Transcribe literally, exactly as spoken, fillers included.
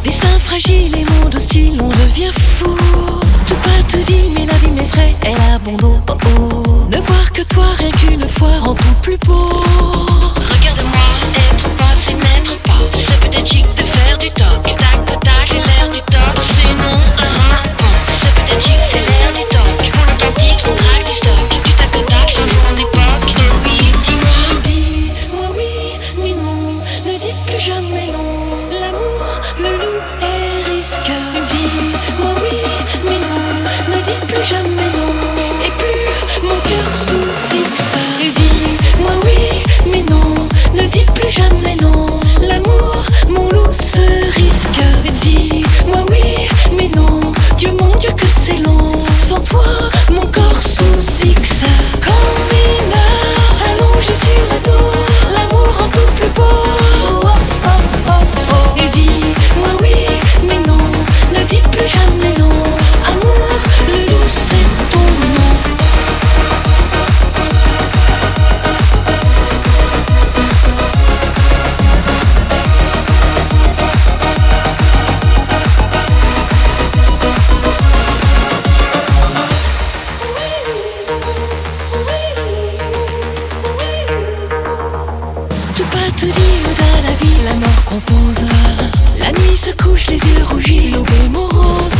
Destin fragile et monde hostile, on devient fou. Tout pas tout dit, mais la vie m'effraie, elle a bon dos. Oh oh. Ne voir que toi rien qu'une fois rend tout plus beau. Regarde-moi, être pas, c'est n'être pas. C'est peut-être chic de faire du toc. Tac, tac, tac, c'est l'air du toc. C'est non, ah, ah, ah. C'est peut-être chic, c'est l'air du toc. Pour l'authentique, on drague du stock. Du tac, tac, tac, changeons d'époque. Oh oui, dis-moi. Dis-moi oui, mais non, ne dis plus jamais non. L'amour, le loup et risque. Dis-moi oui, mais non, ne dis plus jamais non. Et plus mon cœur sous fixe. Dis-moi oui, mais non, ne dis plus jamais non. L'amour, mon loup se risque. Dis-moi oui, mais non, Dieu mon Dieu que c'est long. Sans toi, mon corps sous X. Comme une heure allongée sur le dos, l'amour rend tout plus beau. Oh, oh, oh, oh. Et dis-moi oui, mais non, ne dis plus jamais non. Amour, le loup c'est ton nom. Tout pas tout dit, au-delà la vie, la mort compose. La nuit se couche, les yeux rougis, l'aube est morose.